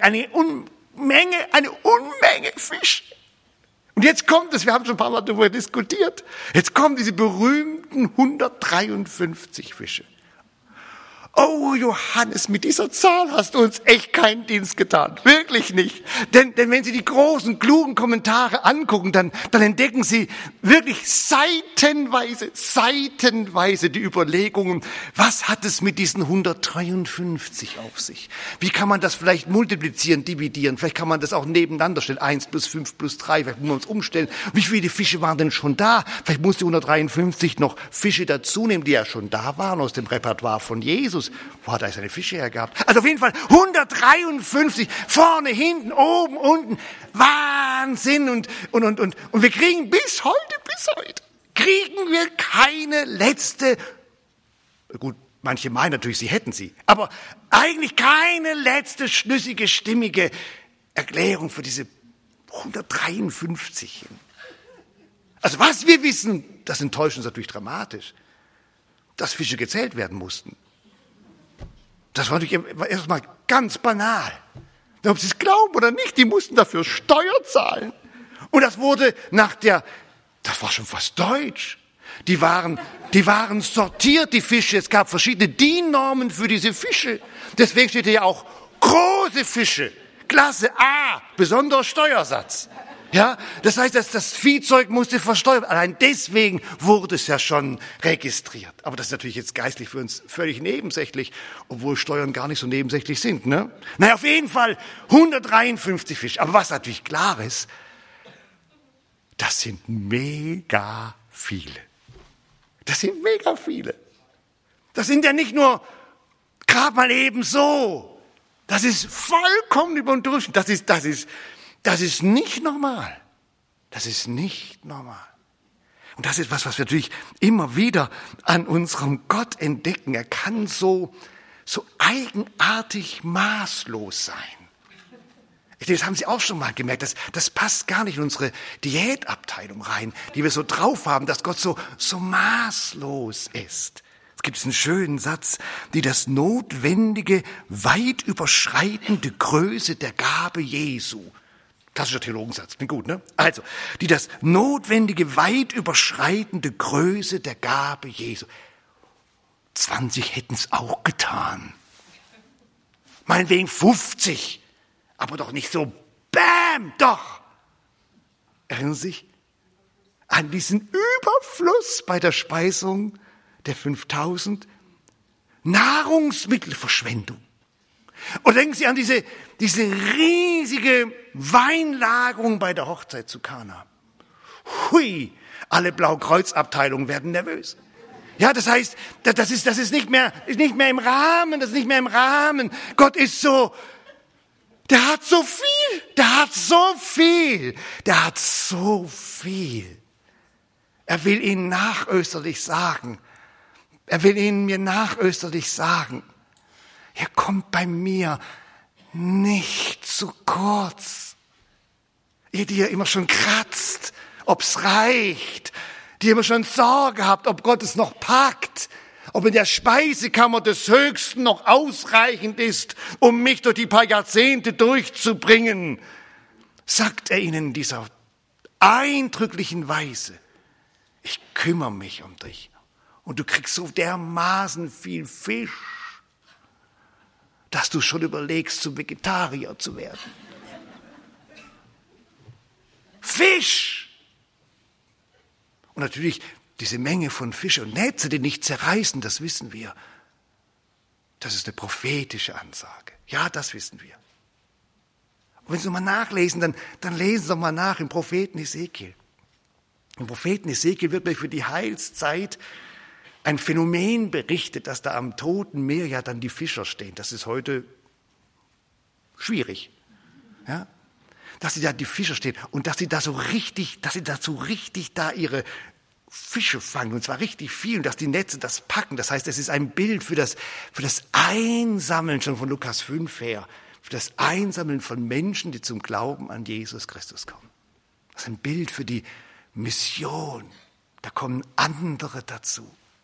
Unmenge Fische. Und jetzt kommt es, wir haben schon ein paar Mal darüber diskutiert, jetzt kommen diese berühmten 153 Fische. Oh, Johannes, mit dieser Zahl hast du uns echt keinen Dienst getan. Wirklich nicht. Denn wenn Sie die großen, klugen Kommentare angucken, dann entdecken Sie wirklich seitenweise die Überlegungen, was hat es mit diesen 153 auf sich? Wie kann man das vielleicht multiplizieren, dividieren? Vielleicht kann man das auch nebeneinander stellen. 1 plus 5 plus 3, vielleicht muss man es umstellen. Wie viele Fische waren denn schon da? Vielleicht muss die 153 noch Fische dazu nehmen, die ja schon da waren aus dem Repertoire von Jesus. Wo hat er seine Fische hergehabt? Also auf jeden Fall 153, vorne, hinten, oben, unten. Wahnsinn! Und wir kriegen bis heute, kriegen wir keine letzte, gut, manche meinen natürlich, sie hätten sie, aber eigentlich keine letzte schlüssige, stimmige Erklärung für diese 153. Also was wir wissen, das enttäuscht uns natürlich dramatisch, dass Fische gezählt werden mussten. Das war natürlich erstmal ganz banal. Ob Sie es glauben oder nicht, die mussten dafür Steuer zahlen. Und das wurde das war schon fast deutsch. Die waren sortiert, die Fische. Es gab verschiedene DIN-Normen für diese Fische. Deswegen steht hier ja auch große Fische, Klasse A, besonderer Steuersatz. Ja, das heißt, dass das Viehzeug musste versteuert werden. Allein deswegen wurde es ja schon registriert. Aber das ist natürlich jetzt geistlich für uns völlig nebensächlich, obwohl Steuern gar nicht so nebensächlich sind, ne? Naja, auf jeden Fall 153 Fische. Aber was natürlich klar ist, das sind mega viele. Das sind mega viele. Das sind ja nicht nur gerade mal eben so. Das ist vollkommen über den Durchschnitt. Das ist nicht normal. Das ist nicht normal. Und das ist was wir natürlich immer wieder an unserem Gott entdecken. Er kann so so eigenartig maßlos sein. Das haben Sie auch schon mal gemerkt. Das passt gar nicht in unsere Diätabteilung rein, die wir so drauf haben, dass Gott so maßlos ist. Es gibt einen schönen Satz, die das notwendige, weit überschreitende Größe der Gabe Jesu. Klassischer Theologensatz, klingt gut, ne? Also, die das notwendige, weit überschreitende Größe der Gabe Jesu. 20 hätten es auch getan. Meinetwegen 50. Aber doch nicht so, bam, doch. Erinnern Sie sich an diesen Überfluss bei der Speisung der 5000? Nahrungsmittelverschwendung. Und denken Sie an diese riesige Weinlagerung bei der Hochzeit zu Kana. Hui, alle Blaukreuzabteilungen werden nervös. Ja, das heißt, das ist nicht mehr im Rahmen, das ist nicht mehr im Rahmen. Gott ist so, der hat so viel. Er will Ihnen nachösterlich sagen, ihr kommt bei mir nicht zu kurz. Ihr, die ihr immer schon kratzt, ob's reicht, die ihr immer schon Sorge habt, ob Gott es noch packt, ob in der Speisekammer des Höchsten noch ausreichend ist, um mich durch die paar Jahrzehnte durchzubringen, sagt er ihnen in dieser eindrücklichen Weise, ich kümmere mich um dich und du kriegst so dermaßen viel Fisch, dass du schon überlegst, zum Vegetarier zu werden. Fisch! Und natürlich diese Menge von Fische und Netze, die nicht zerreißen, das wissen wir. Das ist eine prophetische Ansage. Ja, das wissen wir. Und wenn Sie nochmal nachlesen, dann lesen Sie doch mal nach im Propheten Ezekiel. Im Propheten Ezekiel wird mir für die Heilszeit ein Phänomen berichtet, dass da am Toten Meer ja dann die Fischer stehen. Das ist heute schwierig. Ja? Dass sie da die Fischer stehen und dass sie dazu richtig da ihre Fische fangen, und zwar richtig viel, und dass die Netze das packen. Das heißt, es ist ein Bild für das Einsammeln, schon von Lukas 5 her, für das Einsammeln von Menschen, die zum Glauben an Jesus Christus kommen. Das ist ein Bild für die Mission. Da kommen andere dazu,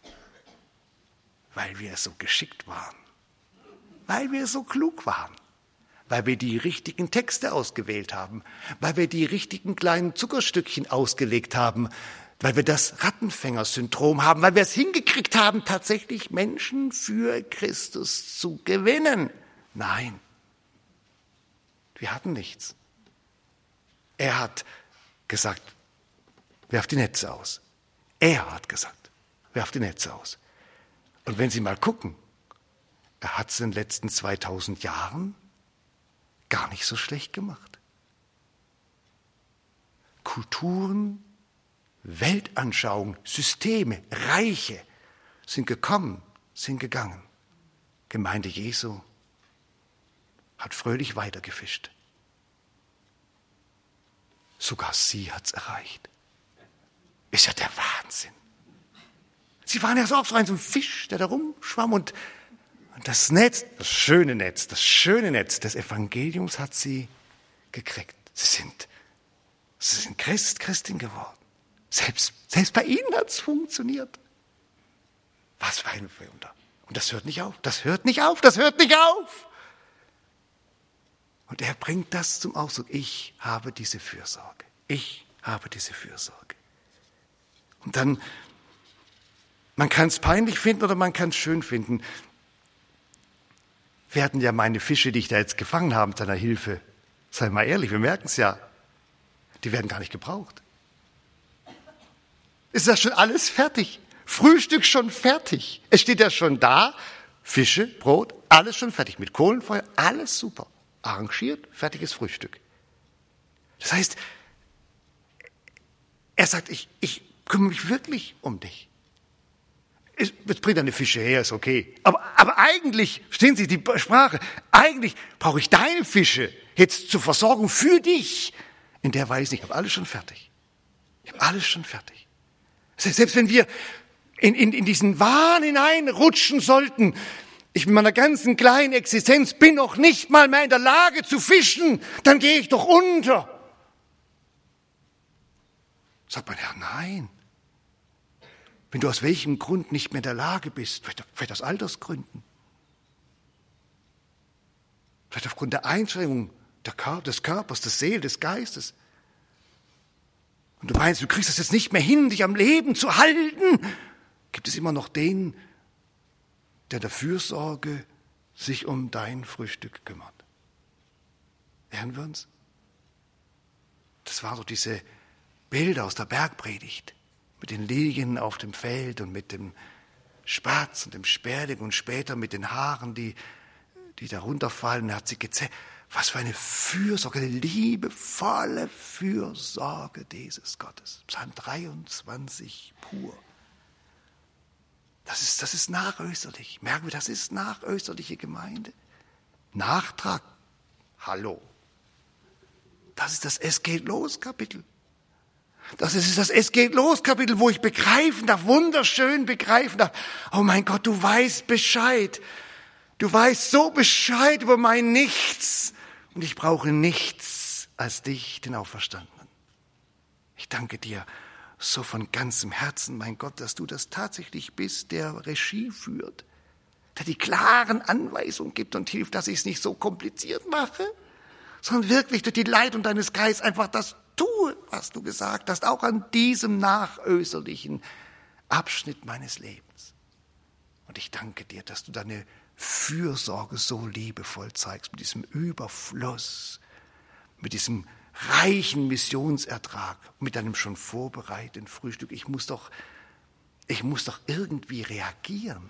weil wir so geschickt waren, weil wir so klug waren, weil wir die richtigen Texte ausgewählt haben, weil wir die richtigen kleinen Zuckerstückchen ausgelegt haben, weil wir das Rattenfängersyndrom haben, weil wir es hingekriegt haben, tatsächlich Menschen für Christus zu gewinnen. Nein, wir hatten nichts. Er hat gesagt, werft die Netze aus. Er hat gesagt, werft die Netze aus. Und wenn Sie mal gucken, er hat es in den letzten 2000 Jahren gar nicht so schlecht gemacht. Kulturen, Weltanschauungen, Systeme, Reiche sind gekommen, sind gegangen. Gemeinde Jesu hat fröhlich weitergefischt. Sogar sie hat's erreicht. Ist ja der Wahnsinn. Sie waren ja so oft so ein Fisch, der da rumschwamm, und das Netz, das schöne Netz des Evangeliums hat sie gekriegt. Sie sind Christin geworden. Selbst bei ihnen hat es funktioniert. Was für ein Wunder. Und das hört nicht auf. Und er bringt das zum Ausdruck. Ich habe diese Fürsorge. Und dann, man kann es peinlich finden oder man kann es schön finden, werden ja meine Fische, die ich da jetzt gefangen habe mit seiner Hilfe, sei mal ehrlich, wir merken es ja, die werden gar nicht gebraucht. Ist das schon alles fertig? Frühstück schon fertig. Es steht ja schon da, Fische, Brot, alles schon fertig. Mit Kohlenfeuer, alles super. Arrangiert, fertiges Frühstück. Das heißt, er sagt, ich kümmere mich wirklich um dich. Jetzt bringt deine Fische her, ist okay. Aber eigentlich, verstehen Sie die Sprache, eigentlich brauche ich deine Fische jetzt zur Versorgung für dich. In der Weise, ich habe alles schon fertig. Selbst wenn wir in diesen Wahn hineinrutschen sollten, Ich mit meiner ganzen kleinen Existenz bin noch nicht mal mehr in der Lage zu fischen, dann gehe ich doch unter. Sagt mein Herr, nein. Wenn du aus welchem Grund nicht mehr in der Lage bist, vielleicht aus Altersgründen, vielleicht aufgrund der Einschränkung des Körpers, der Seele, des Geistes, und du meinst, du kriegst es jetzt nicht mehr hin, dich am Leben zu halten, gibt es immer noch den, der der Fürsorge sich um dein Frühstück kümmert. Erinnern wir uns? Das waren so diese Bilder aus der Bergpredigt mit den Lilien auf dem Feld und mit dem Spatz und dem Sperling und später mit den Haaren, die da runterfallen. Er hat sie gezählt. Was für eine Fürsorge, eine liebevolle Fürsorge dieses Gottes. Psalm 23 pur. Das ist nachösterlich. Merken wir, das ist nachösterliche Gemeinde. Nachtrag. Hallo. Das ist das Es geht los Kapitel. Das ist das Es geht los Kapitel, wo ich begreifen darf, wunderschön begreifen darf. Oh mein Gott, du weißt Bescheid. Du weißt so Bescheid über mein Nichts. Und ich brauche nichts als dich, den Auferstandenen. Ich danke dir so von ganzem Herzen, mein Gott, dass du das tatsächlich bist, der Regie führt, der die klaren Anweisungen gibt und hilft, dass ich es nicht so kompliziert mache, sondern wirklich durch die Leitung deines Geistes einfach das tue, was du gesagt hast, auch an diesem nachösterlichen Abschnitt meines Lebens. Und ich danke dir, dass du deine Fürsorge so liebevoll zeigst, mit diesem Überfluss, mit diesem reichen Missionsertrag, mit deinem schon vorbereiteten Frühstück. Ich muss doch irgendwie reagieren.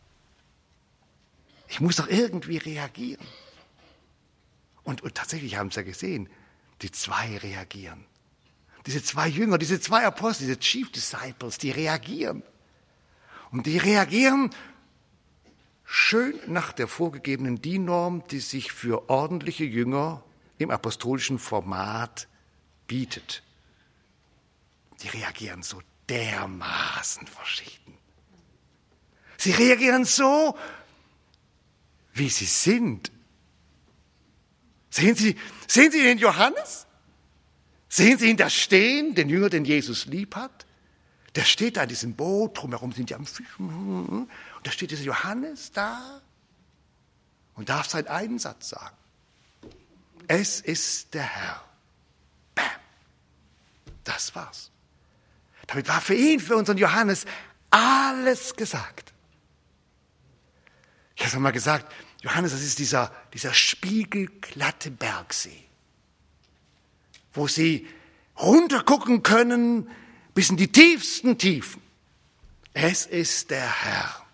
Ich muss doch irgendwie reagieren. Und tatsächlich haben sie ja gesehen, die zwei reagieren. Diese zwei Jünger, diese zwei Apostel, diese Chief Disciples, die reagieren. Und die reagieren schön nach der vorgegebenen DIN-Norm, die sich für ordentliche Jünger im apostolischen Format bietet. Die reagieren so dermaßen verschieden. Sie reagieren so, wie sie sind. Sehen Sie den Johannes? Sehen Sie ihn da stehen, den Jünger, den Jesus lieb hat? Der steht da in diesem Boot, drumherum sind die am Fischen. Und da steht dieser Johannes da und darf seinen einen Satz sagen. Es ist der Herr. Bam. Das war's. Damit war für ihn, für unseren Johannes, alles gesagt. Ich habe mal gesagt, Johannes, das ist dieser spiegelglatte Bergsee, wo sie runtergucken können bis in die tiefsten Tiefen. Es ist der Herr.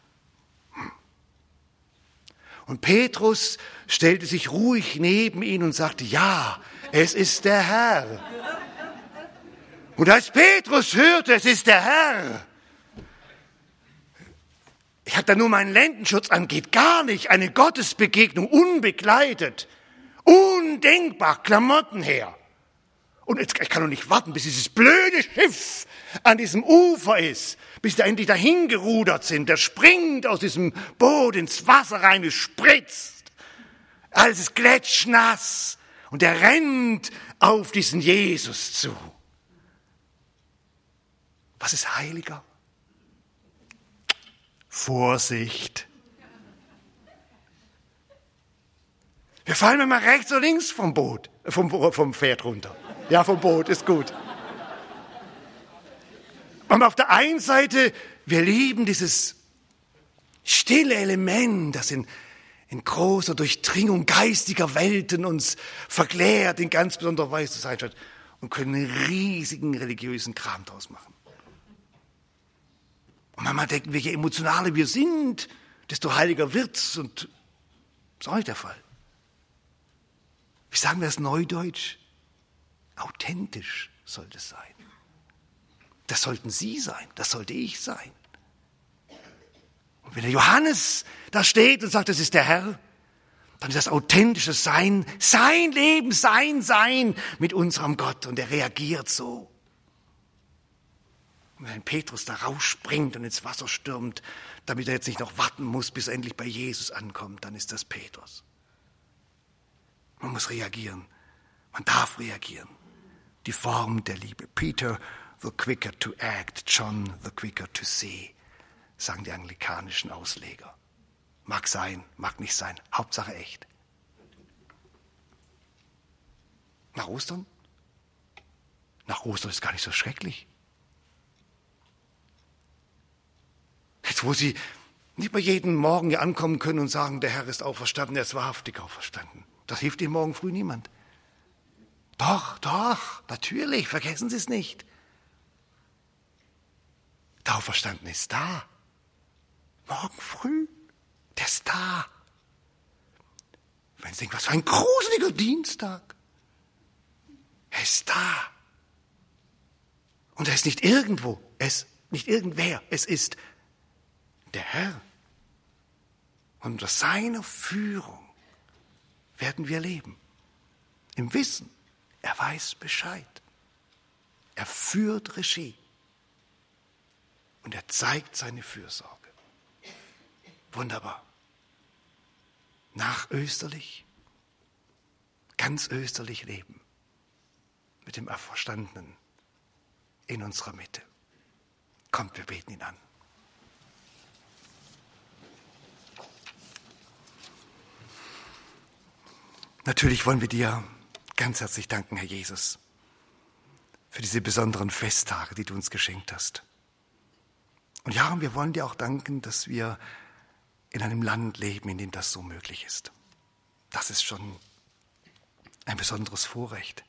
Und Petrus stellte sich ruhig neben ihn und sagte, ja, es ist der Herr. Und als Petrus hörte, es ist der Herr, ich habe da nur meinen Lendenschutz an, geht gar nicht, eine Gottesbegegnung, unbegleitet, undenkbar, Klamotten her. Und jetzt, ich kann doch nicht warten, bis dieses blöde Schiff an diesem Ufer ist, bis da endlich dahin gerudert sind. Der springt aus diesem Boot ins Wasser rein, es spritzt. Alles ist gletschnass und er rennt auf diesen Jesus zu. Was ist heiliger? Vorsicht. Wir fallen mal rechts oder links vom Boot, vom Pferd runter. Ja, vom Boot, ist gut. Und auf der einen Seite, wir lieben dieses stille Element, das in großer Durchdringung geistiger Welten uns verklärt, in ganz besonderer Weise zu sein scheint, und können einen riesigen religiösen Kram draus machen. Und manchmal denken wir, je emotionaler wir sind, desto heiliger wird's, und das ist auch nicht der Fall. Wie sagen wir das Neudeutsch? Authentisch sollte es sein. Das sollten Sie sein, das sollte ich sein. Und wenn der Johannes da steht und sagt, das ist der Herr, dann ist das authentische Sein, sein Leben, sein Sein mit unserem Gott, und er reagiert so. Und wenn Petrus da rausspringt und ins Wasser stürmt, damit er jetzt nicht noch warten muss, bis er endlich bei Jesus ankommt, dann ist das Petrus. Man muss reagieren. Man darf reagieren. Die Form der Liebe. Peter, the quicker to act, John, the quicker to see, sagen die anglikanischen Ausleger. Mag sein, mag nicht sein. Hauptsache echt. Nach Ostern? Nach Ostern ist gar nicht so schrecklich. Jetzt, wo Sie nicht bei jedem Morgen hier ankommen können und sagen, der Herr ist auferstanden, er ist wahrhaftig auferstanden. Das hilft Ihnen morgen früh niemand. Doch, natürlich, vergessen Sie es nicht. Der Auferstandene ist da. Morgen früh, der ist da. Wenn Sie denken, was für ein gruseliger Dienstag. Er ist da. Und er ist nicht irgendwo, er ist nicht irgendwer, es ist der Herr. Und unter seiner Führung werden wir leben. Im Wissen, er weiß Bescheid. Er führt Regie. Und er zeigt seine Fürsorge. Wunderbar. Nachösterlich, ganz österlich leben. Mit dem Auferstandenen in unserer Mitte. Kommt, wir beten ihn an. Natürlich wollen wir dir ganz herzlich danken, Herr Jesus, für diese besonderen Festtage, die du uns geschenkt hast. Und ja, wir wollen dir auch danken, dass wir in einem Land leben, in dem das so möglich ist. Das ist schon ein besonderes Vorrecht.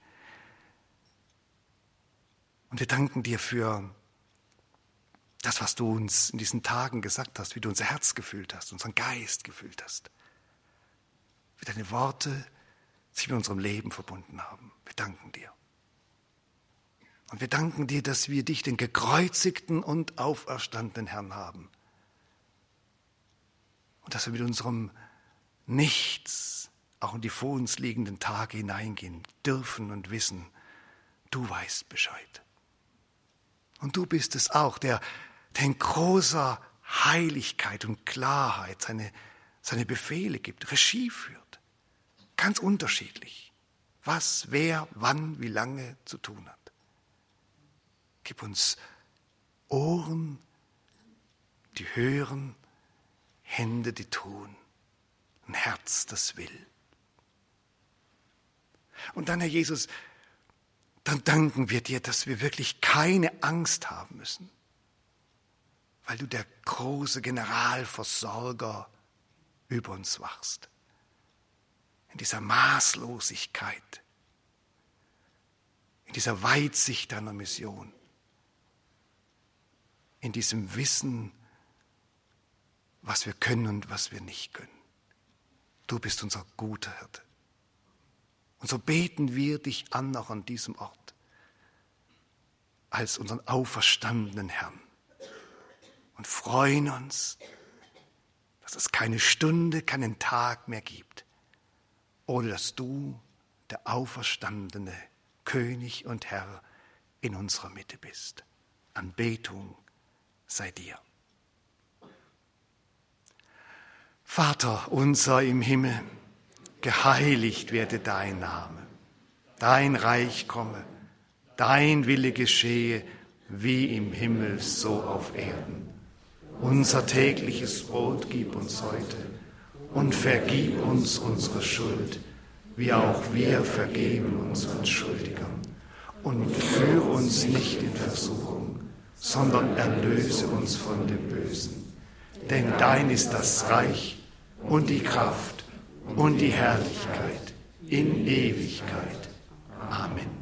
Und wir danken dir für das, was du uns in diesen Tagen gesagt hast, wie du unser Herz gefüllt hast, unseren Geist gefüllt hast. Wie deine Worte sich mit unserem Leben verbunden haben. Wir danken dir. Und wir danken dir, dass wir dich, den gekreuzigten und auferstandenen Herrn, haben. Und dass wir mit unserem Nichts auch in die vor uns liegenden Tage hineingehen dürfen und wissen, du weißt Bescheid. Und du bist es auch, der in großer Heiligkeit und Klarheit seine Befehle gibt, Regie führt. Ganz unterschiedlich, was, wer, wann, wie lange zu tun hat. Gib uns Ohren, die hören, Hände, die tun, ein Herz, das will. Und dann, Herr Jesus, dann danken wir dir, dass wir wirklich keine Angst haben müssen, weil du der große Generalversorger über uns wachst. In dieser Maßlosigkeit, in dieser Weitsicht deiner Mission, in diesem Wissen, was wir können und was wir nicht können. Du bist unser guter Hirte. Und so beten wir dich an, auch an diesem Ort, als unseren auferstandenen Herrn. Und freuen uns, dass es keine Stunde, keinen Tag mehr gibt, ohne dass du, der auferstandene König und Herr, in unserer Mitte bist. Anbetung sei dir. Vater unser im Himmel, geheiligt werde dein Name. Dein Reich komme, dein Wille geschehe, wie im Himmel, so auf Erden. Unser tägliches Brot gib uns heute und vergib uns unsere Schuld, wie auch wir vergeben unseren Schuldigern. Und führe uns nicht in Versuchung, sondern erlöse uns von dem Bösen. Denn dein ist das Reich und die Kraft und die Herrlichkeit in Ewigkeit. Amen.